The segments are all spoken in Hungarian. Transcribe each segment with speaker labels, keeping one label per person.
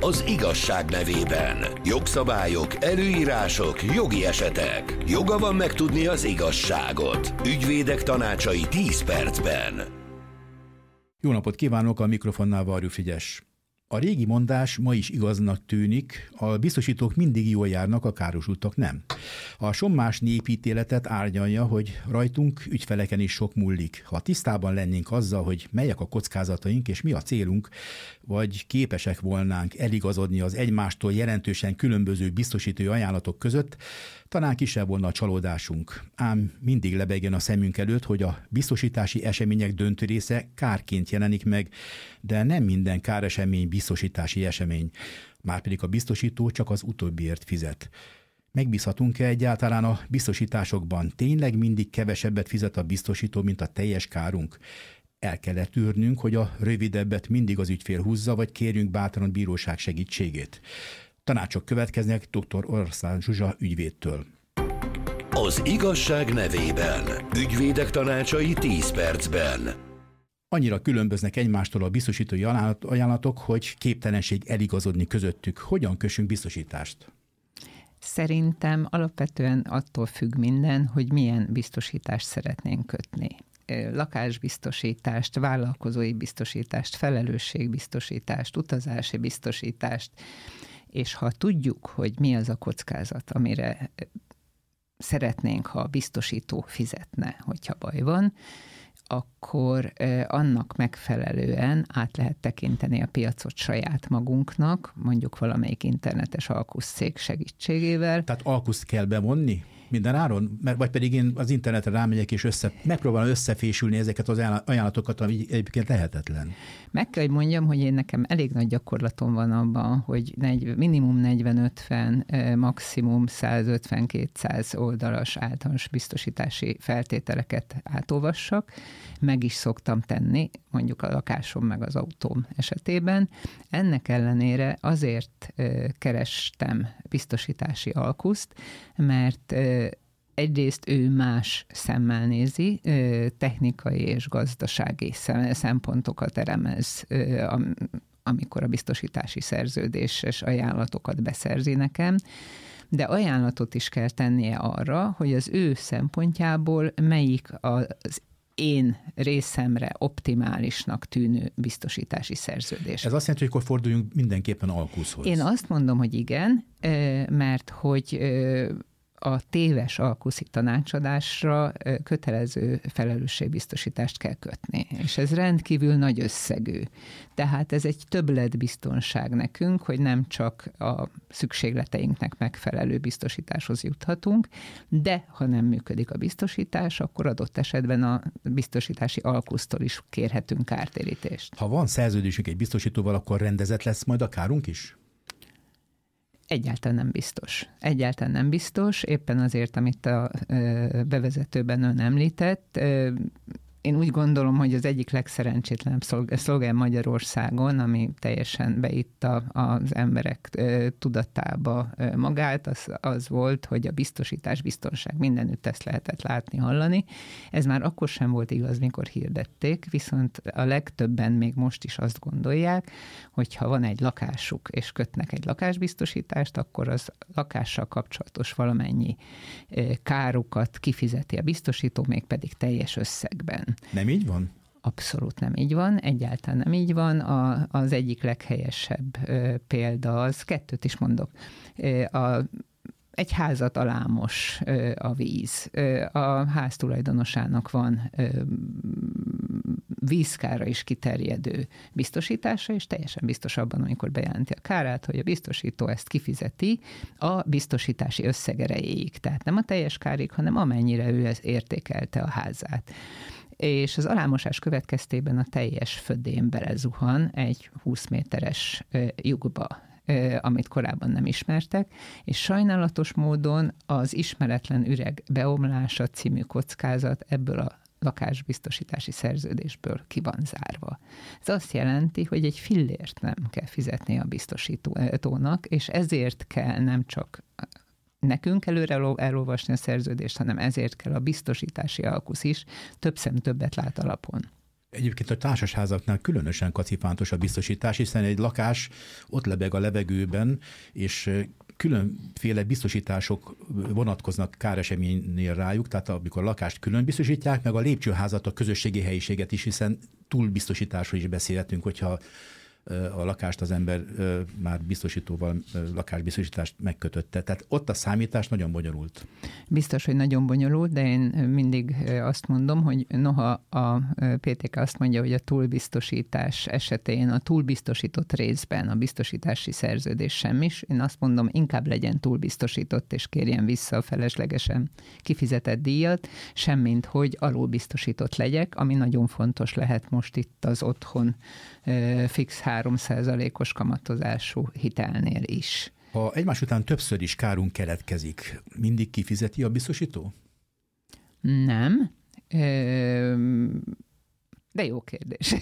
Speaker 1: az igazság nevében. Jogszabályok, előírások, jogi esetek. Joga van megtudni az igazságot. Ügyvédek tanácsai 10 percben.
Speaker 2: Jó napot kívánok, a mikrofonnál Varjú Frigyes. A régi mondás ma is igaznak tűnik, a biztosítók mindig jól járnak, a károsultak nem. A sommás népítéletet árnyalja, hogy rajtunk ügyfeleken is sok múlik. Ha tisztában lennénk azzal, hogy melyek a kockázataink és mi a célunk, vagy képesek volnánk eligazodni az egymástól jelentősen különböző biztosítói ajánlatok között, talán kisebb volna a csalódásunk. Ám mindig lebegjen a szemünk előtt, hogy a biztosítási események döntő része kárként jelenik meg, de nem minden káresemény biztosítási esemény. Márpedig a biztosító csak az utóbbiért fizet. Megbízhatunk-e egyáltalán a biztosításokban? Tényleg mindig kevesebbet fizet a biztosító, mint a teljes kárunk? El kellett tűrnünk, hogy a rövidebbet mindig az ügyfél húzza, vagy kérjünk bátran bíróság segítségét. Tanácsok következnek dr. Oroszlán Zsuzsa ügyvédtől.
Speaker 1: Az igazság nevében. Ügyvédek tanácsai 10 percben.
Speaker 2: Annyira különböznek egymástól a biztosítói ajánlatok, hogy képtelenség eligazodni közöttük. Hogyan kössünk biztosítást?
Speaker 3: Szerintem alapvetően attól függ minden, hogy milyen biztosítást szeretnénk kötni. Lakásbiztosítást, vállalkozói biztosítást, felelősségbiztosítást, utazási biztosítást, és ha tudjuk, hogy mi az a kockázat, amire szeretnénk, ha a biztosító fizetne, hogyha baj van, akkor annak megfelelően át lehet tekinteni a piacot saját magunknak, mondjuk valamelyik internetes alkuszcég segítségével.
Speaker 2: Tehát alkuszt kell bevonni minden áron? Vagy pedig én az internetre rámegyek és megpróbálom összefésülni ezeket az ajánlatokat, ami egyébként lehetetlen.
Speaker 3: Meg kell, hogy mondjam, hogy én nekem elég nagy gyakorlatom van abban, hogy minimum 40-50, maximum 150-200 oldalas általános biztosítási feltételeket átolvassak. Meg is szoktam tenni, mondjuk a lakásom meg az autóm esetében. Ennek ellenére azért kerestem biztosítási alkuszt, mert egyrészt ő más szemmel nézi, technikai és gazdasági szempontokat elemez, amikor a biztosítási szerződéses ajánlatokat beszerzi nekem, de ajánlatot is kell tennie arra, hogy az ő szempontjából melyik az én részemre optimálisnak tűnő biztosítási szerződés.
Speaker 2: Ez azt jelenti, hogy akkor forduljunk mindenképpen alkuszhoz.
Speaker 3: Én azt mondom, hogy igen, mert hogy a téves alkuszi tanácsadásra kötelező felelősségbiztosítást kell kötni, és ez rendkívül nagy összegű. Tehát ez egy többletbiztonság nekünk, hogy nem csak a szükségleteinknek megfelelő biztosításhoz juthatunk, de ha nem működik a biztosítás, akkor adott esetben a biztosítási alkusztól is kérhetünk kártérítést.
Speaker 2: Ha van szerződésünk egy biztosítóval, akkor rendezett lesz majd a kárunk is?
Speaker 3: Egyáltalán nem biztos. Egyáltalán nem biztos, éppen azért, amit a bevezetőben ön említett. Én úgy gondolom, hogy az egyik legszerencsétlenebb szlogán Magyarországon, ami teljesen beitta az emberek tudatába magát, az volt, hogy a biztosítás, biztonság, mindenütt ezt lehetett látni, hallani. Ez már akkor sem volt igaz, mikor hirdették, viszont a legtöbben még most is azt gondolják, hogy ha van egy lakásuk, és kötnek egy lakásbiztosítást, akkor az lakással kapcsolatos valamennyi kárukat kifizeti a biztosító, mégpedig teljes összegben.
Speaker 2: Nem így van?
Speaker 3: Abszolút nem így van, egyáltalán nem így van. Az egyik leghelyesebb példa az, kettőt is mondok, egy házat alámos a víz. A ház tulajdonosának van vízkára is kiterjedő biztosítása, és teljesen biztos abban, amikor bejelenti a kárát, hogy a biztosító ezt kifizeti a biztosítási összeg erejéig. Tehát nem a teljes kárig, hanem amennyire ő értékelte a házát. És az alámosás következtében a teljes födén belezuhan egy 20 méteres lyukba, amit korábban nem ismertek, és sajnálatos módon az ismeretlen üreg beomlása című kockázat ebből a lakásbiztosítási szerződésből ki van zárva. Ez azt jelenti, hogy egy fillért nem kell fizetni a biztosítónak, és ezért kell nem csak nekünk előre elolvasni a szerződést, hanem ezért kell a biztosítási alkusz is több szem többet lát alapon.
Speaker 2: Egyébként a társasházaknál különösen kacifántos a biztosítás, hiszen egy lakás ott lebeg a levegőben, és különféle biztosítások vonatkoznak káreseménynél rájuk, tehát amikor a lakást külön biztosítják, meg a lépcsőházat, a közösségi helyiséget is, hiszen túlbiztosításról is beszélhetünk, hogyha a lakást az ember már biztosítóval lakásbiztosítást megkötötte. Tehát ott a számítás nagyon bonyolult.
Speaker 3: Biztos, hogy nagyon bonyolult, de én mindig azt mondom, hogy noha a PTK azt mondja, hogy a túlbiztosítás esetén a túlbiztosított részben a biztosítási szerződés semmis, én azt mondom, inkább legyen túlbiztosított, és kérjen vissza a feleslegesen kifizetett díjat, semmint, hogy alulbiztosított legyek, ami nagyon fontos lehet most itt az otthon fix 3%-os kamatozású hitelnél is.
Speaker 2: Ha egymás után többször is kárunk keletkezik, mindig kifizeti a biztosító?
Speaker 3: Nem. De jó kérdés.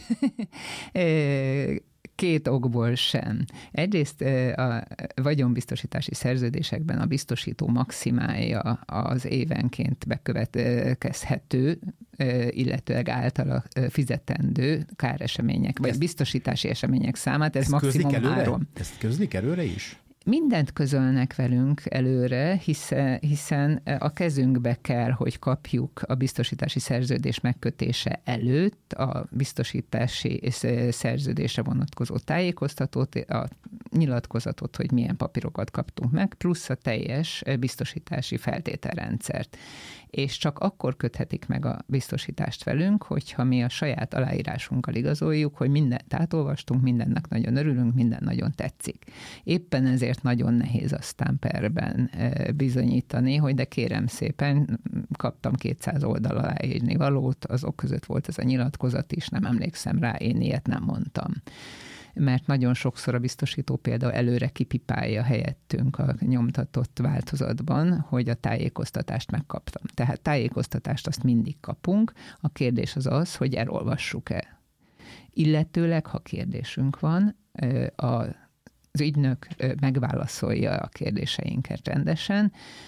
Speaker 3: Két okból sem. Egyrészt a vagyonbiztosítási szerződésekben a biztosító maximálja az évenként bekövetkezhető, illetőleg általa fizetendő káresemények, vagy biztosítási események számát, ez maximum 3.
Speaker 2: Ezt közlik előre is?
Speaker 3: Mindent közölnek velünk előre, hiszen a kezünkbe kell, hogy kapjuk a biztosítási szerződés megkötése előtt a biztosítási szerződésre vonatkozó tájékoztatót, a nyilatkozatot, hogy milyen papírokat kaptunk meg, plusz a teljes biztosítási feltételrendszert. És csak akkor köthetik meg a biztosítást velünk, hogyha mi a saját aláírásunkkal igazoljuk, hogy mindent átolvastunk, mindennek nagyon örülünk, minden nagyon tetszik. Éppen ezért nagyon nehéz aztán perben bizonyítani, hogy de kérem szépen, kaptam 200 oldal aláírni valót, azok között volt ez a nyilatkozat is, nem emlékszem rá, én ilyet nem mondtam. Mert nagyon sokszor a biztosító például előre kipipálja helyettünk a nyomtatott változatban, hogy a tájékoztatást megkaptam. Tehát tájékoztatást azt mindig kapunk, a kérdés az, hogy elolvassuk-e. Illetőleg, ha kérdésünk van, az ügynök megválaszolja a kérdéseinket rendesen.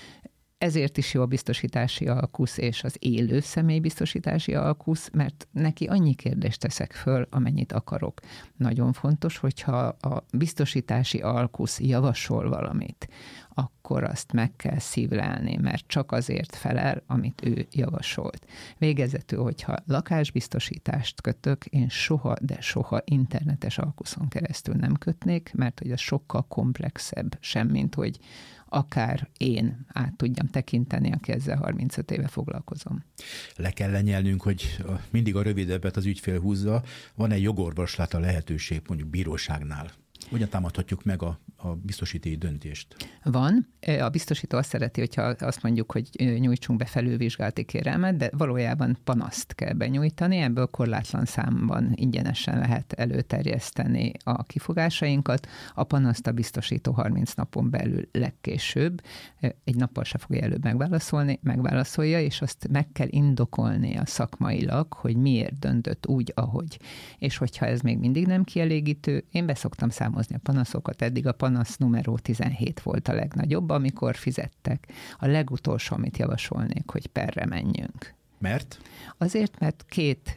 Speaker 3: Ezért is jó a biztosítási alkusz és az élő személybiztosítási alkusz, mert neki annyi kérdést teszek föl, amennyit akarok. Nagyon fontos, hogyha a biztosítási alkusz javasol valamit, akkor azt meg kell szívlelni, mert csak azért felel, amit ő javasolt. Végezetül, hogyha lakásbiztosítást kötök, én soha, de soha internetes alkuszon keresztül nem kötnék, mert hogy az sokkal komplexebb, semmint, hogy akár én át tudjam tekinteni, aki ezzel 35 éve foglalkozom.
Speaker 2: Le kell lenyelnünk, hogy mindig a rövidebbet az ügyfél húzza. Van egy jogorvoslata lehetőség mondjuk bíróságnál? Hogyan támadhatjuk meg a biztosítói döntést?
Speaker 3: Van. A biztosító azt szereti, hogyha azt mondjuk, hogy nyújtsunk be felülvizsgálati kérelmet, de valójában panaszt kell benyújtani, ebből korlátlan számban ingyenesen lehet előterjeszteni a kifogásainkat. A panaszt a biztosító 30 napon belül legkésőbb, egy nappal se fogja előbb megválaszolja, és azt meg kell indokolnia szakmailag, hogy miért döntött úgy, ahogy. És hogyha ez még mindig nem kielégítő, én beszoktam számozni a panaszokat, eddig a panasz numeró 17 volt a legnagyobb, amikor fizettek. A legutolsó, amit javasolnék, hogy perre menjünk.
Speaker 2: Mert?
Speaker 3: Azért, mert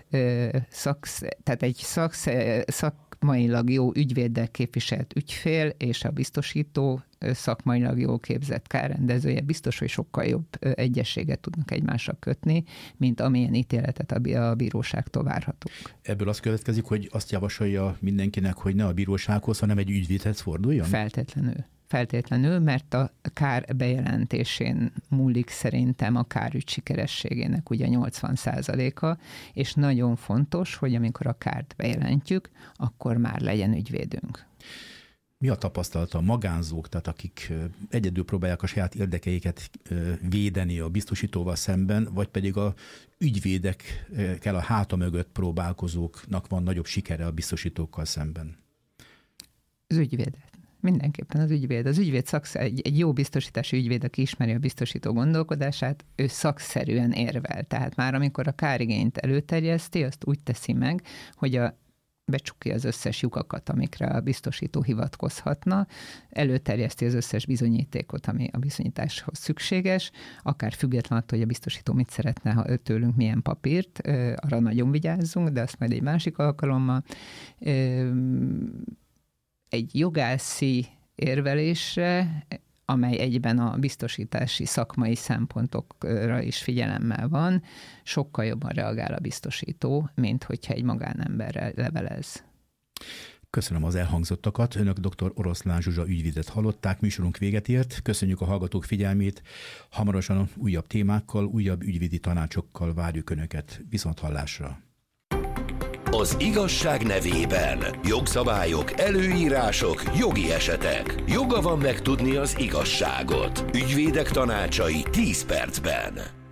Speaker 3: tehát egy szakmailag jó ügyvéddel képviselt ügyfél és a biztosító szakmailag jól képzett kárrendezője biztos, hogy sokkal jobb egyességet tudnak egymásra kötni, mint amilyen ítéletet a bíróságtól várhatunk.
Speaker 2: Ebből az következik, hogy azt javasolja mindenkinek, hogy ne a bírósághoz, hanem egy ügyvédhez forduljon?
Speaker 3: Feltétlenül, mert a kár bejelentésén múlik szerintem a kárügy sikerességének ugye 80%-a, és nagyon fontos, hogy amikor a kárt bejelentjük, akkor már legyen ügyvédünk.
Speaker 2: Mi a tapasztalata a magánzók, tehát akik egyedül próbálják a saját érdekeiket védeni a biztosítóval szemben, vagy pedig a ügyvédekkel a háta mögött próbálkozóknak van nagyobb sikere a biztosítókkal szemben?
Speaker 3: Az ügyvédet. Mindenképpen az ügyvéd. Az ügyvéd egy jó biztosítási ügyvéd, aki ismeri a biztosító gondolkodását, ő szakszerűen érvel. Tehát már amikor a kárigényt előterjeszti, azt úgy teszi meg, hogy becsukja az összes lyukakat, amikre a biztosító hivatkozhatna, előterjeszti az összes bizonyítékot, ami a bizonyításhoz szükséges, akár független attól, hogy a biztosító mit szeretne tőlünk, milyen papírt, arra nagyon vigyázzunk, de azt majd egy másik alkalommal. Egy jogászi érvelésre, amely egyben a biztosítási szakmai szempontokra is figyelemmel van, sokkal jobban reagál a biztosító, mint hogyha egy magánemberrel levelez.
Speaker 2: Köszönöm az elhangzottakat. Önök dr. Oroszlán Zsuzsa ügyvédet hallották, műsorunk véget ért. Köszönjük a hallgatók figyelmét. Hamarosan újabb témákkal, újabb ügyvédi tanácsokkal várjuk Önöket. Viszonthallásra!
Speaker 1: Az igazság nevében jogszabályok, előírások, jogi esetek. Joga van megtudni az igazságot. Ügyvédek tanácsai 10 percben.